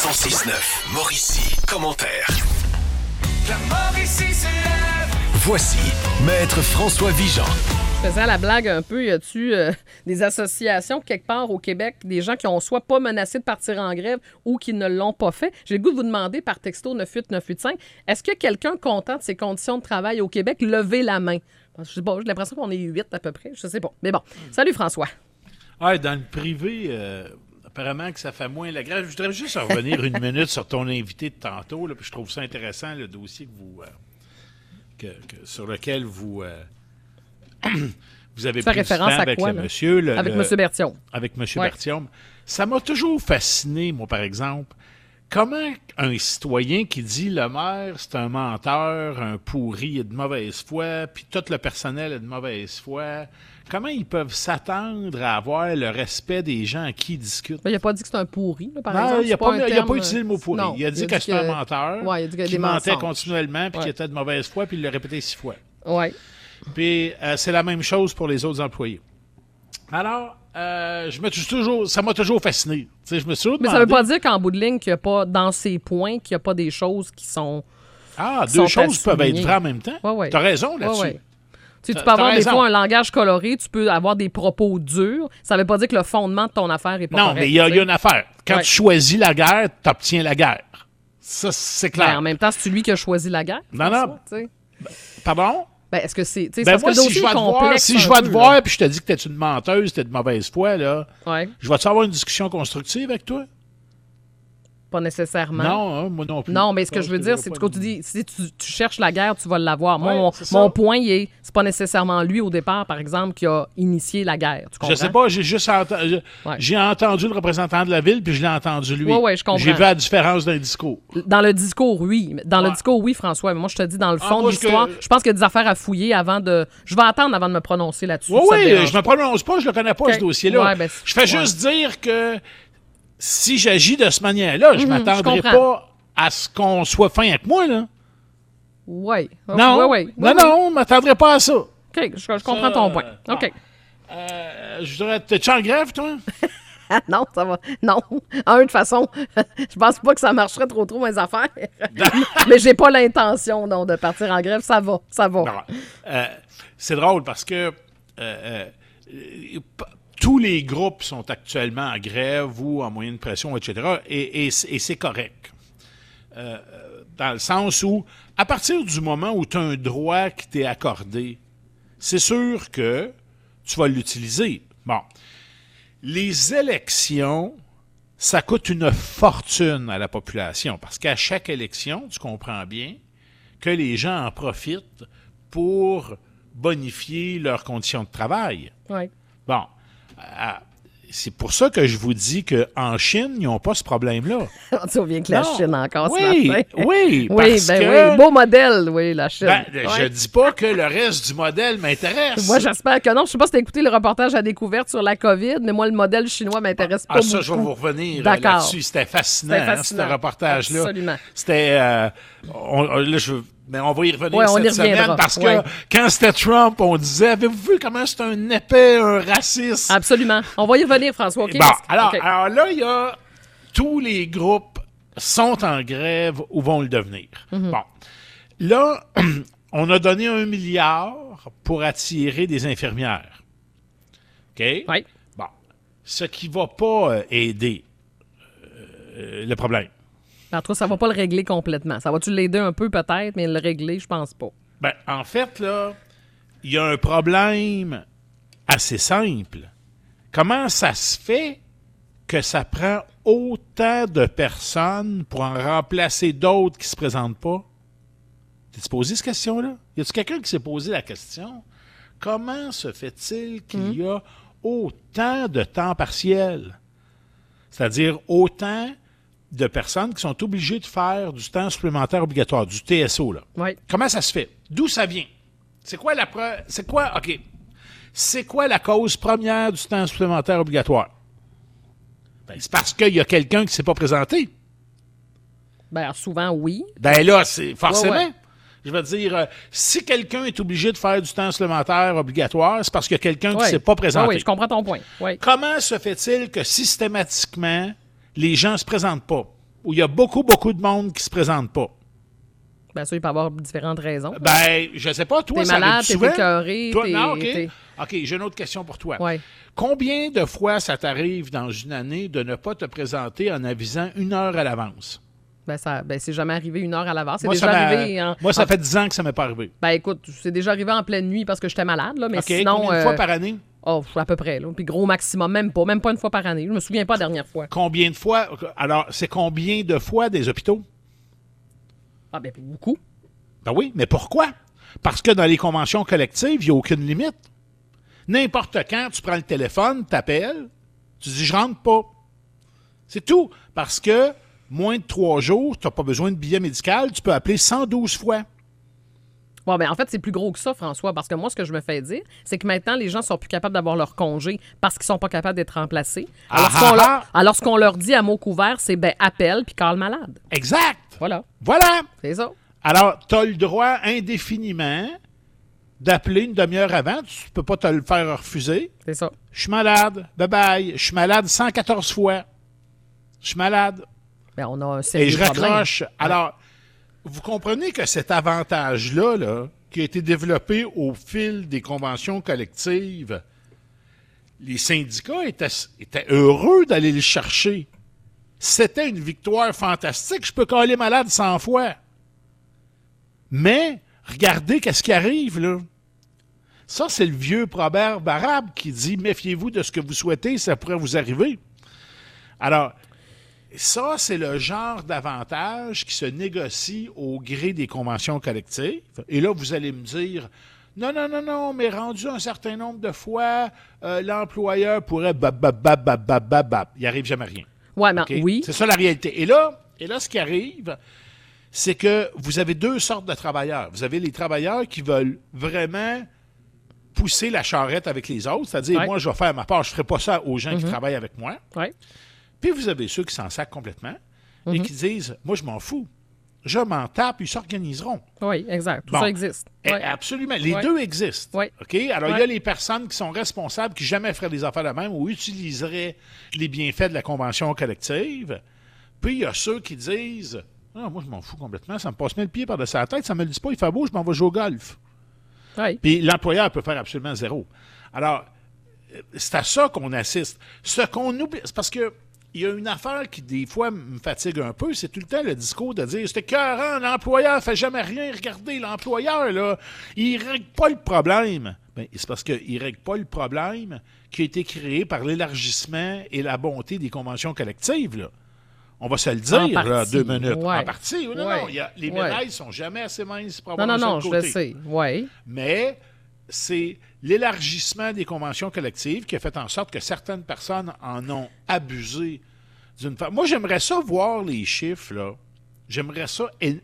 106.9, Mauricie, commentaire. La Mauricie se lève. Voici Maître François Vigeant. Je faisais la blague un peu. Y a-tu des associations quelque part au Québec, des gens qui ont soit pas menacé de partir en grève ou qui ne l'ont pas fait? J'ai le goût de vous demander par texto 98985, est-ce que quelqu'un content de ses conditions de travail au Québec, levez la main? Je sais pas, j'ai l'impression qu'on est 8 à peu près. Je sais pas. Mais bon. Salut François. Ouais, dans le privé, apparemment que ça fait moins la grève. Je voudrais juste revenir une minute sur ton invité de tantôt. Là, puis je trouve ça intéressant, le dossier que vous, sur lequel vous avez pris référence du temps à avec quoi, le là? monsieur. Avec M. Berthiaume. Avec M. Ouais. Berthiaume. Ça m'a toujours fasciné, moi, par exemple, comment un citoyen qui dit le maire, c'est un menteur, un pourri, il est de mauvaise foi, puis tout le personnel est de mauvaise foi, comment ils peuvent s'attendre à avoir le respect des gens à qui ils discutent? Il n'a pas dit que c'est un pourri, là, par Non, exemple. il n'a C'est un terme, pas utilisé le mot pourri. non, il a dit que c'était un menteur, ouais, il a dit qu'il y a qui des mentait mensonges. continuellement, puis Ouais. qui était de mauvaise foi, puis il l'a répété 6 fois. Oui. Puis c'est la même chose pour les autres employés. Alors, ça m'a toujours fasciné. Tu sais, je me suis toujours Mais demandé... ça ne veut pas dire qu'en bout de ligne, qu'il n'y a pas, dans ces points, qu'il n'y a pas des choses qui sont... Ah, qui deux sont choses peuvent être soulignées. vraies en même temps? Ouais, ouais. T'as raison là-dessus. Ouais, ouais. Tu sais, tu peux T'as avoir des raison. fois un langage coloré, tu peux avoir des propos durs. Ça ne veut pas dire que le fondement de ton affaire est pas Non, correct. mais il y a une affaire. Quand Ouais. tu choisis la guerre, tu obtiens la guerre. Ça, c'est Ben, clair. en même temps, c'est lui qui a choisi la guerre. Non, non. Tu sais. Pardon? Ben, est-ce que c'est... tu sais, Ben parce moi, que le si dossier je vais est te voir, complexe si je un vais te peu, voir là. puis je te dis que t'es une menteuse, t'es de mauvaise foi, là, Ouais, je vais-tu avoir une discussion constructive avec toi? pas nécessairement. Non, hein, moi non plus. Non, mais ce que Ça, je veux te dire, dirai c'est pas que quand de- tu dis, si tu cherches la guerre, tu vas l'avoir. Moi, Ouais, c'est ça. mon point, c'est pas nécessairement lui au départ, par exemple, qui a initié la guerre. Tu comprends? Je sais pas, j'ai juste Ouais. j'ai entendu le représentant de la ville, puis je l'ai entendu lui. Ouais, je comprends. J'ai vu la différence d'un discours. Dans le discours, oui. Dans le Ouais. discours, oui, François. Mais moi, je te dis, dans le Ah, fond de moi, ce que- l'histoire, je pense qu'il y a des affaires à fouiller avant de... Je vais attendre avant de me prononcer là-dessus. Oui, si ça te oui, dérange je me pas. prononce pas, je le connais pas, Ok. ce dossier-là. Ouais, ben, je fais juste dire que si j'agis de cette manière-là, je m'attendrai je comprends. pas à ce qu'on soit fin avec moi, là. Oui. Non, Oui. non, je m'attendrai pas à ça. OK, je comprends ton point. bon. OK. Je voudrais... T'es-tu en grève, toi? Non, ça va. Non. De toute façon, je pense pas que ça marcherait trop mes affaires. Mais j'ai pas l'intention, non, de partir en grève. Ça va. Non. C'est drôle parce que tous les groupes sont actuellement en grève ou en moyenne pression, etc. Et c'est correct. Dans le sens où, à partir du moment où tu as un droit qui t'est accordé, c'est sûr que tu vas l'utiliser. Bon. Les élections, ça coûte une fortune à la population parce qu'à chaque élection, tu comprends bien que les gens en profitent pour bonifier leurs conditions de travail. Oui. Bon, c'est pour ça que je vous dis qu'en Chine, ils n'ont pas ce problème-là. On se souvient que la Non. Chine encore Oui, ce matin. oui, Oui, parce ben que... oui. Beau modèle, oui, la Chine. Ben, Ouais. je dis pas que le reste du modèle m'intéresse. Moi, j'espère que non. Je sais pas si tu as écouté le reportage à découvère sur la COVID, mais moi, le modèle chinois m'intéresse pas ça, beaucoup. je vais vous revenir D'accord. là-dessus. C'était fascinant, C'était fascinant. ce reportage-là. Absolument. C'était... mais on va y revenir Ouais, on y cette semaine reviendra. parce que Ouais. quand c'était Trump, on disait, avez-vous vu comment c'est un épais, un raciste? Absolument. On va y revenir, François, OK? Bon, Parce que- alors, OK. alors là, il y a tous les groupes sont en grève ou vont le devenir. Mhm. Bon. Là, on a donné 1 milliard pour attirer des infirmières. OK? Oui. Bon. Ce qui ne va pas aider le problème. En tout cas, ça va pas le régler complètement. Ça va-tu l'aider un peu, peut-être, mais le régler, je pense pas. Ben, en fait, là, il y a un problème assez simple. Comment ça se fait que ça prend autant de personnes pour en remplacer d'autres qui se présentent pas? T'es-tu posé cette question-là? Y a-t-il quelqu'un qui s'est posé la question? Comment se fait-il qu'il y a autant de temps partiel? C'est-à-dire autant de personnes qui sont obligées de faire du temps supplémentaire obligatoire, du TSO, là. Oui. Comment ça se fait? D'où ça vient? C'est quoi la OK. C'est quoi la cause première du temps supplémentaire obligatoire? Ben, c'est parce qu'il y a quelqu'un qui ne s'est pas présenté. Ben, souvent, oui. Ben là, c'est forcément. Ouais. Je veux dire, si quelqu'un est obligé de faire du temps supplémentaire obligatoire, c'est parce qu'il y a quelqu'un qui ne Ouais. s'est pas présenté. Oui, je comprends ton point. Oui. Comment se fait-il que systématiquement, les gens ne se présentent pas? où il y a beaucoup, beaucoup de monde qui ne se présente pas? Bien sûr, il peut y avoir différentes raisons. Ben, je sais pas, toi, T'es ça malade, arrive t'es souvent? écœuré, Toi, t'es... non, OK. t'es- OK, j'ai une autre question pour toi. Ouais. Combien de fois ça t'arrive dans une année de ne pas te présenter en avisant 1 heure à l'avance? Ben, c'est jamais arrivé 1 heure à l'avance. C'est Moi, déjà arrivé... Moi, ça fait 10 ans que ça m'est pas arrivé. Ben, écoute, c'est déjà arrivé en pleine nuit parce que j'étais malade, là, mais OK, sinon... combien de fois par année? Oh, à peu près, là. Puis gros maximum, même pas une fois par année. Je me souviens pas la dernière fois. Combien de fois? Alors, c'est combien de fois des hôpitaux? Ah, ben, beaucoup. Ben oui, mais pourquoi? Parce que dans les conventions collectives, il n'y a aucune limite. N'importe quand, tu prends le téléphone, t'appelles, tu dis « je rentre pas ». C'est tout. Parce que moins de 3 jours, tu n'as pas besoin de billet médical, tu peux appeler 112 fois. Bon, ben, en fait, c'est plus gros que ça, François, parce que moi, ce que je me fais dire, c'est que maintenant, les gens sont plus capables d'avoir leur congé parce qu'ils sont pas capables d'être remplacés. Alors, ce qu'on leur dit à mot couvert, c'est, ben, appelle puis cale malade. Exact. Voilà. Voilà. C'est ça. Alors, tu as le droit indéfiniment d'appeler une demi-heure avant. Tu peux pas te le faire refuser. C'est ça. Je suis malade. Bye-bye. Je suis malade 114 fois. Je suis malade. Ben, on a un sérieux Et je problème. raccroche. Alors, vous comprenez que cet avantage-là, là, qui a été développé au fil des conventions collectives, les syndicats étaient heureux d'aller le chercher. C'était une victoire fantastique. Je peux caler malade 100 fois. Mais, regardez qu'est-ce qui arrive, là. Ça, c'est le vieux proverbe arabe qui dit « Méfiez-vous de ce que vous souhaitez, ça pourrait vous arriver. » Alors, ça, c'est le genre d'avantage qui se négocie au gré des conventions collectives. Et là, vous allez me dire « Non, mais rendu un certain nombre de fois, l'employeur pourrait bap. Il n'arrive jamais rien. Ouais, mais Okay? oui. C'est ça la réalité. Et là, ce qui arrive, c'est que vous avez 2 sortes de travailleurs. Vous avez les travailleurs qui veulent vraiment pousser la charrette avec les autres, c'est-à-dire, Ouais. moi, je vais faire ma part, je ne ferai pas ça aux gens qui travaillent avec moi. Ouais. Puis vous avez ceux qui s'en sacent complètement et qui disent, moi, je m'en fous. Je m'en tape, ils s'organiseront. Oui, exact. Tout Bon. ça existe. Eh, Ouais. absolument. Les Ouais. deux existent. Ouais. OK? Alors, il y Ouais. a les personnes qui sont responsables, qui jamais feraient des affaires de même ou utiliseraient les bienfaits de la convention collective. Puis, il y a ceux qui disent ah, moi, je m'en fous complètement. Ça me passe bien le pied par-dessus la tête. Ça me le dit pas, il fait beau, je m'en vais jouer au golf. Ouais. Puis, l'employeur peut faire absolument zéro. Alors, c'est à ça qu'on assiste. Ce qu'on oublie, c'est parce que il y a une affaire qui, des fois, me fatigue un peu, c'est tout le temps le discours de dire « C'est écœurant, l'employeur ne fait jamais rien. Regardez, l'employeur, là, il ne règle pas le problème. » Bien, c'est parce qu'il ne règle pas le problème qui a été créé par l'élargissement et la bonté des conventions collectives, là. On va se le dire, là, 2 minutes. Ouais. En partie, non, Ouais. non. Les Ouais. médailles ne sont jamais assez minces pour avoir Non, un seul je le côté. sais. Oui. Mais c'est l'élargissement des conventions collectives qui a fait en sorte que certaines personnes en ont abusé d'une façon. Moi, j'aimerais ça voir les chiffres, là. J'aimerais ça. Puis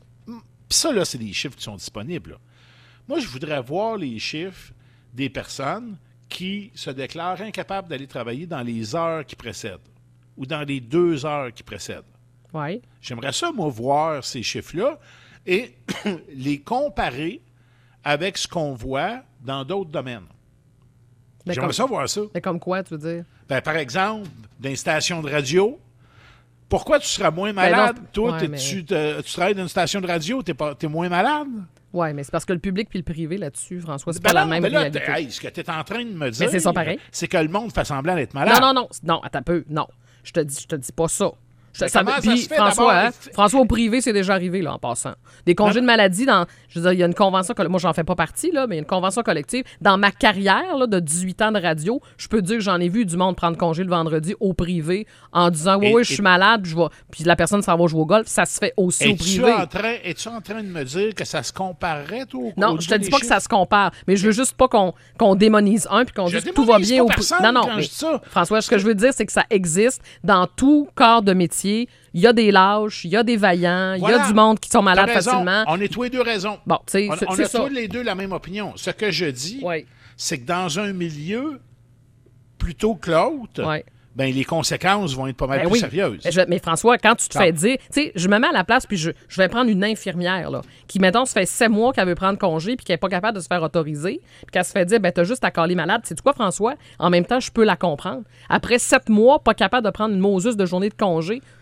ça, là, c'est des chiffres qui sont disponibles, là. Moi, je voudrais voir les chiffres des personnes qui se déclarent incapables d'aller travailler dans les heures qui précèdent ou dans les 2 heures qui précèdent. Oui. J'aimerais ça, moi, voir ces chiffres-là et les comparer avec ce qu'on voit dans d'autres domaines. Mais J'aimerais ça voir ça. Mais comme quoi, tu veux dire? Ben, par exemple, dans une station de radio, pourquoi tu seras moins malade? non, Toi, ouais, tu travailles dans une station de radio, t'es moins malade? Oui, mais c'est parce que le public puis le privé là-dessus, François, c'est Ben pas la non, même mais là, réalité. hey, ce que tu es en train de me dire, c'est ça pareil. c'est que le monde fait semblant d'être malade. Non, attends un peu. Non. Je te dis pas ça. Ben, comment ça Puis se fait, François, d'abord? François, au privé, c'est déjà arrivé, là, en passant. Des congés de maladie, je veux dire, il y a une convention, moi, j'en fais pas partie, là, mais il y a une convention collective. Dans ma carrière, là, de 18 ans de radio, je peux dire que j'en ai vu du monde prendre congé le vendredi au privé en disant, oui, je suis malade, puis la personne s'en va jouer au golf. Ça se fait aussi au privé. Es-tu en train de me dire que ça se comparerait, toi, Non, je te dis pas que ça se compare, mais je veux juste pas qu'on démonise un puis qu'on dise que tout va bien au au personne Non, quand je dis ça. François, ce que je veux dire, c'est que ça existe dans tout corps de métier. Il y a des lâches, il y a des vaillants, il y a du monde qui sont malades T'as raison. facilement. On est tous les deux raison. Bon, tu sais, on c'est a ça. tous les deux la même opinion. Ce que je dis, Oui. c'est que dans un milieu plutôt que l'autre, Ouais. ben, les conséquences vont être pas mal Ben plus oui. sérieuses. Mais François, quand tu te Ah. fais dire, tu sais, je me mets à la place, puis je vais prendre une infirmière, là, qui, mettons, se fait 7 mois qu'elle veut prendre congé, puis qu'elle n'est pas capable de se faire autoriser, puis qu'elle se fait dire, ben, t'as juste à caler malade. Tu sais quoi, François? En même temps, je peux la comprendre. Après 7 mois, pas capable de prendre une Moses de journée de congé,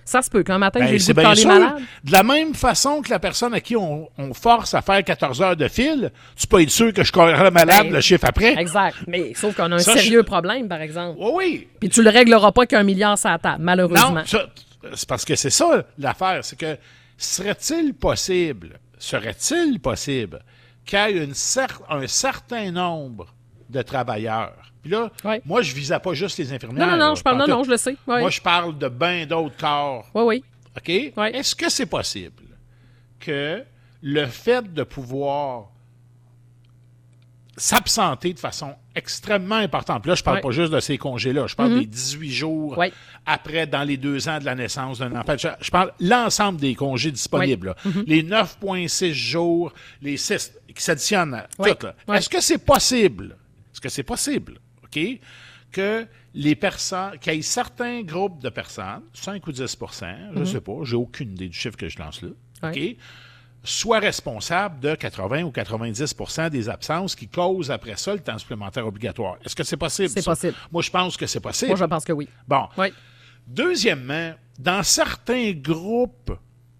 Ça se peut qu'un matin, Ben, j'ai le c'est goût de bien parler sûr. malade. De la même façon que la personne à qui on force à faire 14 heures de fil, tu peux être sûr que je corrigerai malade Ben, le chiffre après. Exact. Mais sauf qu'on a un Ça, sérieux problème, par exemple. Oui, oui. Puis tu le régleras pas qu'un milliard sur la table, malheureusement. Non, c'est parce que c'est ça l'affaire. C'est que serait-il possible qu'il y ait un certain nombre de travailleurs? Puis là, Oui. moi, je visais pas juste les infirmières. Non, là, je parle, pantoute. je le sais. Oui. Moi, je parle de bien d'autres corps. Oui. OK? Oui. Est-ce que c'est possible que le fait de pouvoir s'absenter de façon extrêmement importante, puis là, je parle Oui. pas juste de ces congés-là, je parle des 18 jours Oui. après, dans les 2 ans de la naissance d'un enfant. Je parle l'ensemble des congés disponibles. là. Les 9,6 jours, les 6 qui s'additionnent à Oui. tout. Là. Oui. Est-ce que c'est possible? OK? Que les personnes, qu'il y ait certains groupes de personnes, 5 ou 10 je ne sais pas, j'ai aucune idée du chiffre que je lance là, Oui. OK? Soient responsables de 80 ou 90 des absences qui causent après ça le temps supplémentaire obligatoire. Est-ce que c'est possible? C'est ça? possible. Moi, je pense que c'est possible. Moi, je pense que oui. Bon. Oui. Deuxièmement, dans certains groupes,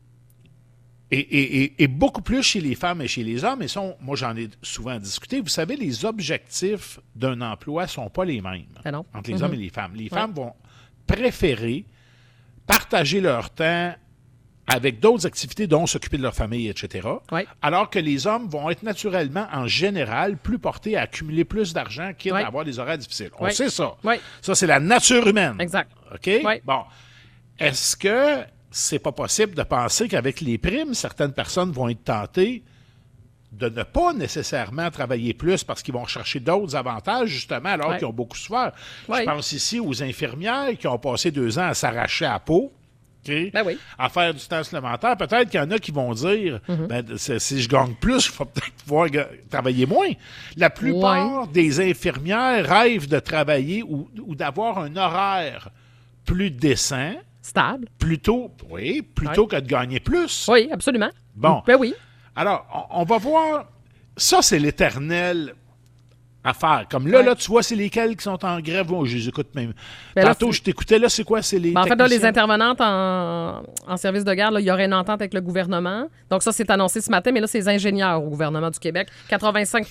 et beaucoup plus chez les femmes et chez les hommes, et ça, moi j'en ai souvent discuté, vous savez, les objectifs d'un emploi ne sont pas les mêmes Ben non. entre les hommes et les femmes. Les femmes vont préférer partager leur temps avec d'autres activités, dont s'occuper de leur famille, etc. Oui. Alors que les hommes vont être naturellement, en général, plus portés à accumuler plus d'argent, quitte Oui. à avoir des horaires difficiles. On Oui. sait ça. Oui. Ça, c'est la nature humaine. Exact. OK? Oui. Bon. Est-ce que c'est pas possible de penser qu'avec les primes, certaines personnes vont être tentées de ne pas nécessairement travailler plus parce qu'ils vont chercher d'autres avantages, justement, alors Oui. qu'ils ont beaucoup souffert? Oui. Je pense ici aux infirmières qui ont passé 2 ans à s'arracher à la peau. OK? Ben oui. À faire du temps supplémentaire. Peut-être qu'il y en a qui vont dire ben, si je gagne plus, il faut peut-être pouvoir travailler moins. La plupart des infirmières rêvent de travailler ou d'avoir un horaire plus décent Stable. plutôt que de gagner plus. Oui, absolument. Bon. Ben oui. Alors, on va voir. Ça, c'est l'éternelle affaire. Comme là, Ouais. là, tu vois, c'est lesquels qui sont en grève. Bon, je les écoute même. Ben là, Tantôt, c'est- je t'écoutais, là, c'est quoi? C'est les Ben, en fait, là, les techniciens? intervenantes en service de garde, là, il y aurait une entente avec le gouvernement. Donc, ça, c'est annoncé ce matin, mais là, c'est les ingénieurs au gouvernement du Québec. 85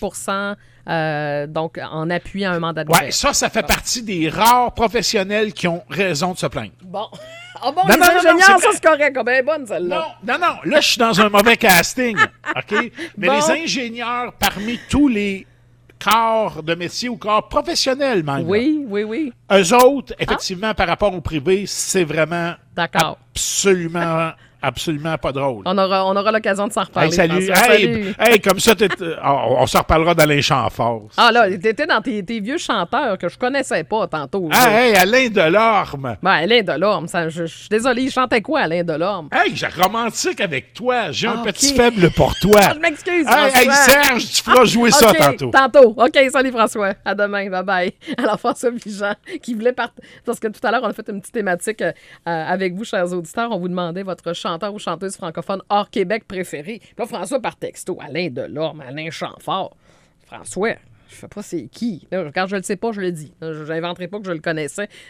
donc, en appui à un mandat de grève. Oui, ça fait partie des rares professionnels qui ont raison de se plaindre. Bon. Ah bon, Non, les non, non, ingénieurs, non, c'est ça, vrai. c'est correct. Ah, ben, bonne, celle-là. Non. Là, je suis dans un mauvais casting. OK? Mais Bon. les ingénieurs, parmi tous les corps de métier ou corps professionnels même, Oui, oui, oui. là, eux autres, effectivement, par rapport au privé, c'est vraiment D'accord. absolument pas drôle. On aura l'occasion de s'en reparler. Hey, salut. François. Hey, Salut. hey, comme ça, on s'en reparlera d'Alain Chamfort. Ah là, t'étais dans tes vieux chanteurs que je connaissais pas tantôt. Hey, Alain Delorme. Ben, Alain Delorme, je suis désolé, il chantait quoi, Alain Delorme? Hey, j'ai romantique avec toi. J'ai un Ah, petit ok. faible pour toi. Ah, je m'excuse, Hey, François. Serge, tu feras jouer ça OK, tantôt. OK, salut François. À demain. Bye-bye. Alors, François Vigent, qui voulait parce que tout à l'heure, on a fait une petite thématique avec vous, chers auditeurs. On vous demandait votre chanteur ou chanteuse francophone hors Québec préféré. Puis là, François, par texto, Alain Delorme, Alain Chamfort. François, je sais pas c'est qui. Là, quand je le sais pas, je le dis. Je n'inventerai pas que je le connaissais.